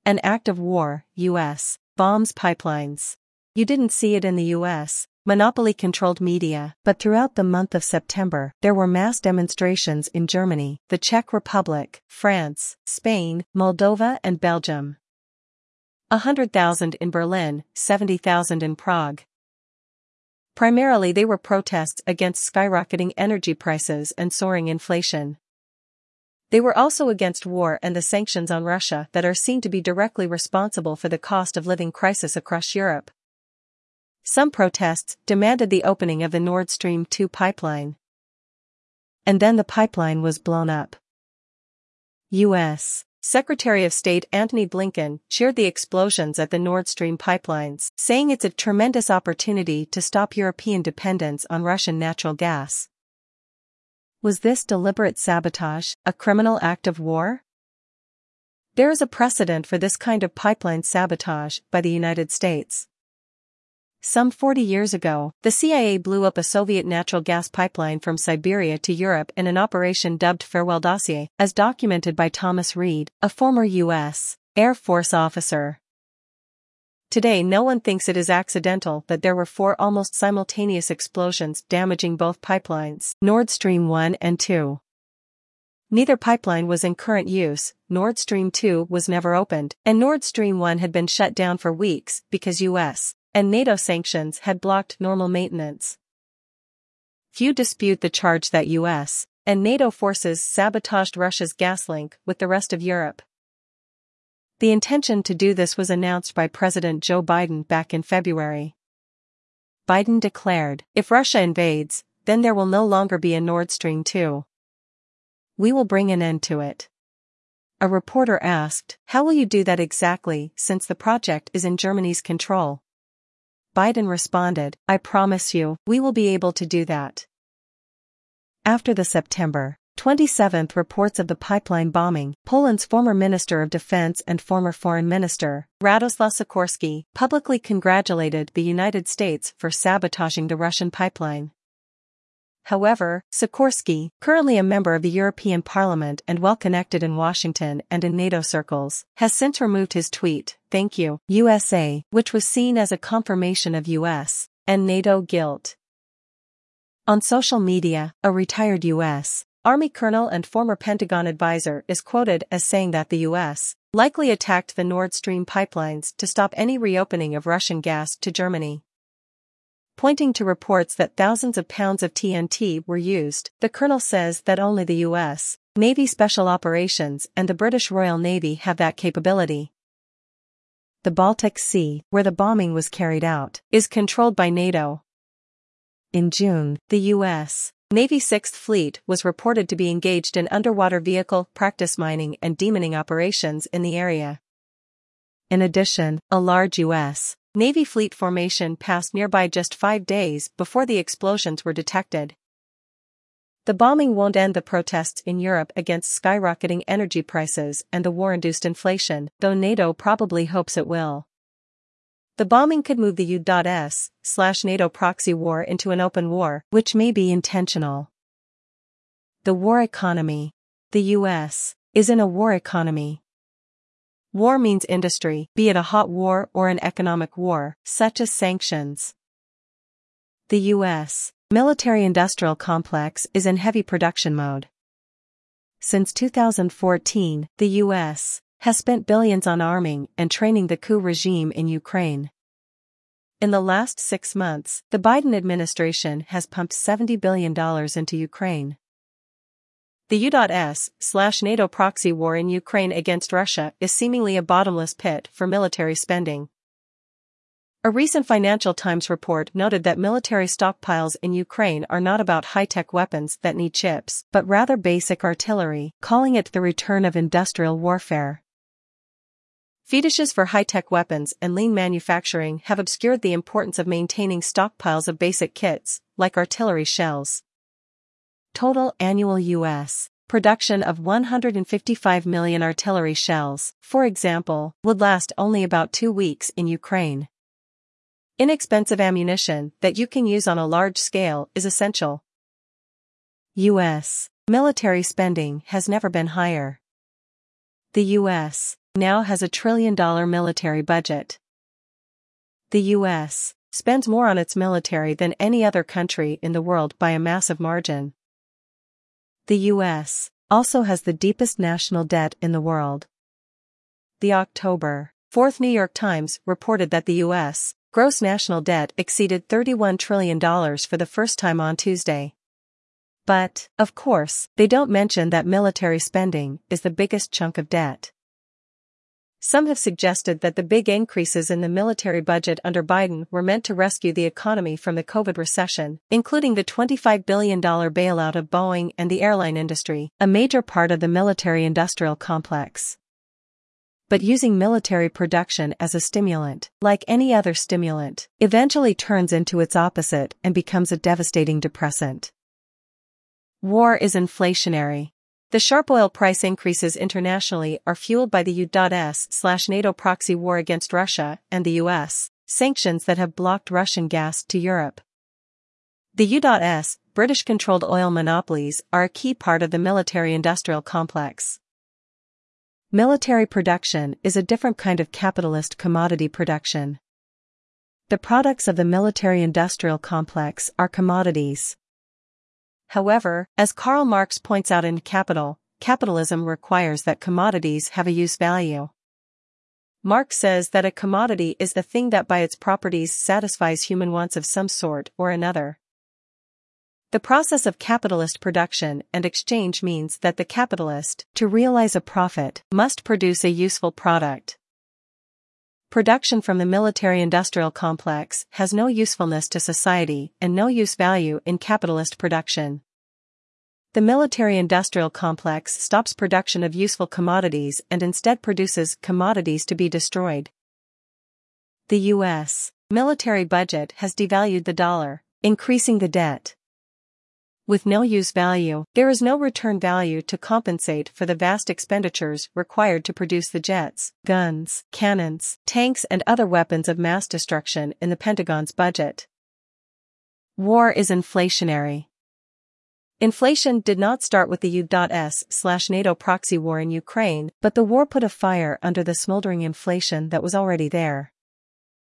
An act of war, U.S. bombs pipelines. You didn't see it in the U.S. monopoly-controlled media, but throughout the month of September, there were mass demonstrations in Germany, the Czech Republic, France, Spain, Moldova and Belgium. 100,000 in Berlin, 70,000 in Prague. Primarily they were protests against skyrocketing energy prices and soaring inflation. They were also against war and the sanctions on Russia that are seen to be directly responsible for the cost of living crisis across Europe. Some protests demanded the opening of the Nord Stream 2 pipeline. And then the pipeline was blown up. U.S. Secretary of State Antony Blinken cheered the explosions at the Nord Stream pipelines, saying it's a tremendous opportunity to stop European dependence on Russian natural gas. Was this deliberate sabotage, a criminal act of war? There is a precedent for this kind of pipeline sabotage by the United States. Some 40 years ago, the CIA blew up a Soviet natural gas pipeline from Siberia to Europe in an operation dubbed Farewell Dossier, as documented by Thomas Reed, a former U.S. Air Force officer. Today no one thinks it is accidental that there were 4 almost simultaneous explosions damaging both pipelines, Nord Stream 1 and 2. Neither pipeline was in current use, Nord Stream 2 was never opened, and Nord Stream 1 had been shut down for weeks because U.S. and NATO sanctions had blocked normal maintenance. Few dispute the charge that U.S. and NATO forces sabotaged Russia's gas link with the rest of Europe. The intention to do this was announced by President Joe Biden back in February. Biden declared, "If Russia invades, then there will no longer be a Nord Stream 2. We will bring an end to it." A reporter asked, "How will you do that exactly, since the project is in Germany's control?" Biden responded, "I promise you, we will be able to do that." After the September 27th reports of the pipeline bombing, Poland's former Minister of Defense and former Foreign Minister, Radoslaw Sikorski, publicly congratulated the United States for sabotaging the Russian pipeline. However, Sikorski, currently a member of the European Parliament and well-connected in Washington and in NATO circles, has since removed his tweet, "Thank you, USA," which was seen as a confirmation of US and NATO guilt. On social media, a retired U.S. Army colonel and former Pentagon advisor is quoted as saying that the U.S. likely attacked the Nord Stream pipelines to stop any reopening of Russian gas to Germany. Pointing to reports that thousands of pounds of TNT were used, the colonel says that only the U.S. Navy Special Operations and the British Royal Navy have that capability. The Baltic Sea, where the bombing was carried out, is controlled by NATO. In June, the U.S. Navy 6th Fleet was reported to be engaged in underwater vehicle practice mining and demining operations in the area. In addition, a large U.S. Navy fleet formation passed nearby just 5 days before the explosions were detected. The bombing won't end the protests in Europe against skyrocketing energy prices and the war-induced inflation, though NATO probably hopes it will. The bombing could move the U.S./NATO proxy war into an open war, which may be intentional. The war economy. The U.S. is in a war economy. War means industry, be it a hot war or an economic war, such as sanctions. The U.S. military-industrial complex is in heavy production mode. Since 2014, the U.S. has spent billions on arming and training the coup regime in Ukraine. In the last 6 months, the Biden administration has pumped $70 billion into Ukraine. The U.S./NATO proxy war in Ukraine against Russia is seemingly a bottomless pit for military spending. A recent Financial Times report noted that military stockpiles in Ukraine are not about high-tech weapons that need chips, but rather basic artillery, calling it the return of industrial warfare. Fetishes for high-tech weapons and lean manufacturing have obscured the importance of maintaining stockpiles of basic kits, like artillery shells. Total annual U.S. production of 155 million artillery shells, for example, would last only about 2 weeks in Ukraine. Inexpensive ammunition that you can use on a large scale is essential. U.S. military spending has never been higher. The U.S. now has $1 trillion military budget. The U.S. spends more on its military than any other country in the world by a massive margin. The U.S. also has the deepest national debt in the world. The October 4th New York Times reported that the U.S. gross national debt exceeded $31 trillion for the first time on Tuesday. But, of course, they don't mention that military spending is the biggest chunk of debt. Some have suggested that the big increases in the military budget under Biden were meant to rescue the economy from the COVID recession, including the $25 billion bailout of Boeing and the airline industry, a major part of the military-industrial complex. But using military production as a stimulant, like any other stimulant, eventually turns into its opposite and becomes a devastating depressant. War is inflationary. The sharp oil price increases internationally are fueled by the U.S./NATO proxy war against Russia and the U.S. sanctions that have blocked Russian gas to Europe. The U.S. British-controlled oil monopolies are a key part of the military-industrial complex. Military production is a different kind of capitalist commodity production. The products of the military-industrial complex are commodities. However, as Karl Marx points out in Capital, capitalism requires that commodities have a use value. Marx says that a commodity is the thing that by its properties satisfies human wants of some sort or another. The process of capitalist production and exchange means that the capitalist, to realize a profit, must produce a useful product. Production from the military-industrial complex has no usefulness to society and no use value in capitalist production. The military-industrial complex stops production of useful commodities and instead produces commodities to be destroyed. The U.S. military budget has devalued the dollar, increasing the debt. With no use value, there is no return value to compensate for the vast expenditures required to produce the jets, guns, cannons, tanks and other weapons of mass destruction in the Pentagon's budget. War is inflationary. Inflation did not start with the U.S./NATO proxy war in Ukraine, but the war put a fire under the smoldering inflation that was already there.